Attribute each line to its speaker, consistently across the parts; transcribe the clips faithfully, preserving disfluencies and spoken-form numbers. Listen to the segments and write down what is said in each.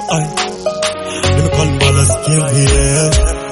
Speaker 1: Aye. Let me call Ballas King here.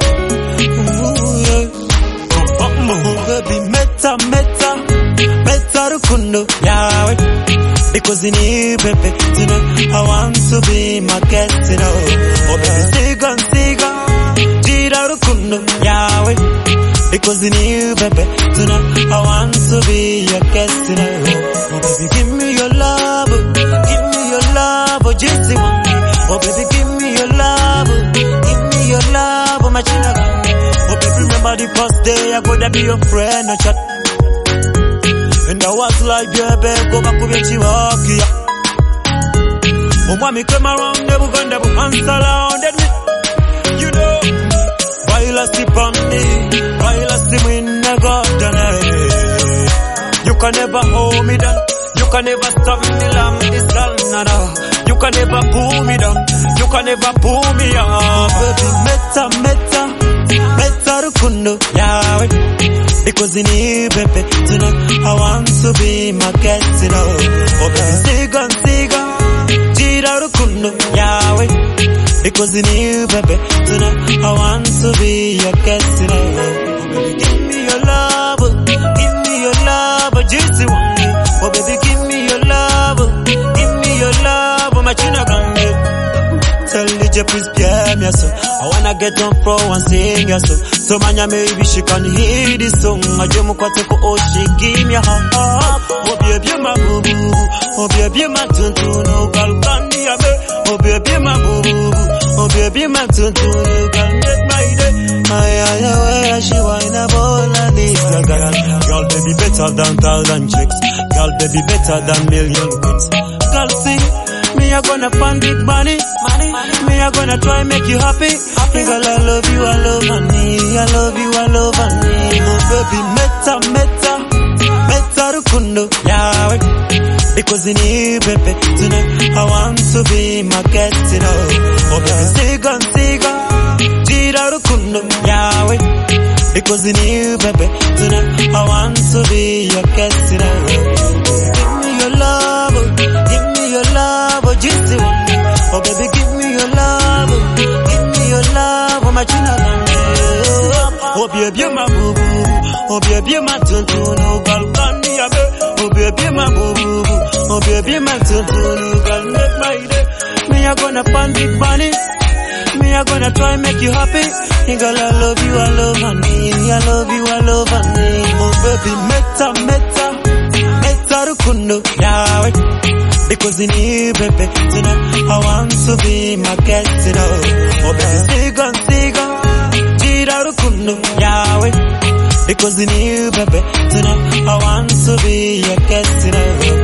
Speaker 1: Ooh, yeah. Oh, oh, oh, baby, meta, meta, meta rukundo, yawe. Because in you, baby, you know, I want to be my guest, you know. Oh, baby, siga, siga, jira rukundo, yawe. Because in you, baby, you know, I want to be your guest, you know. Oh, baby, give me your love, give me your love, oh, Jesse, oh, baby, give me your love, give me your love, oh, my chinaga. Oh, baby, remember the first day I gotta be your friend, no chat. And I was like, baby, go back to your chihuahua. Oh, mommy come around, never gonna never answer around me. You know, while I sleep on me, while I sleep in the garden, you can never hold me down. You can never stop me long, this girl, nada. You can never pull me down. You can never pull me up. Baby, meta, meta, meta rukundo, yawe. Because in you, baby, you know, I want to be my guest, you know. Oh, baby, siga, siga, jira rukundo, yawe. Because in you, baby, you know, I want to be your guest, you know. Oh, baby, give me your love, give me your love, juicy one. Oh, baby, give me your love, give me your love, oh, my chinaga. Tell D J please play me a song. I wanna get on floor and sing a song. So manya maybe she can hear this song. I just want to go, oh she give me a heart. Oh baby my boo boo, oh baby my tuntu no girl can be a me. Oh baby my boo boo, oh baby my tuntu no girl make my day. Ay ay ay, she whine a ball and this girl. Girl baby better than thousand chicks. Girl baby better than million queens. Girl sing. Me I gonna find big money, money. Me I gonna try make you happy. happy. Girl I love you, I love honey. I love you, I love honey. Oh baby, meta, meta, meta rukundo, yawe. Because in you, baby, tonight I want to be my guest, you know. Oh baby, siga, siga, jira rukundo, yawe. Because in you, baby, tonight I want to be your guest, you know. Give me your love, give me your love, oh juicy one. Oh baby, give me your love, give me your love, oh my chinaga. Oh baby, my boo boo, oh baby, my tuntu no girl can be a me. Oh baby, my boo boo, oh baby, my tuntu no girl make my day. Me I gonna find big money, me I gonna try make you happy. Girl I love you, I love honey, I love you, I love honey. Oh baby, meta, meta, meta rukundo, yawe. Because in you, baby, tonight I want to be my guest, you know. Oh baby, siga, siga, jira rukundo, yawe. Because in you, baby, tonight I want to be your guest, you know.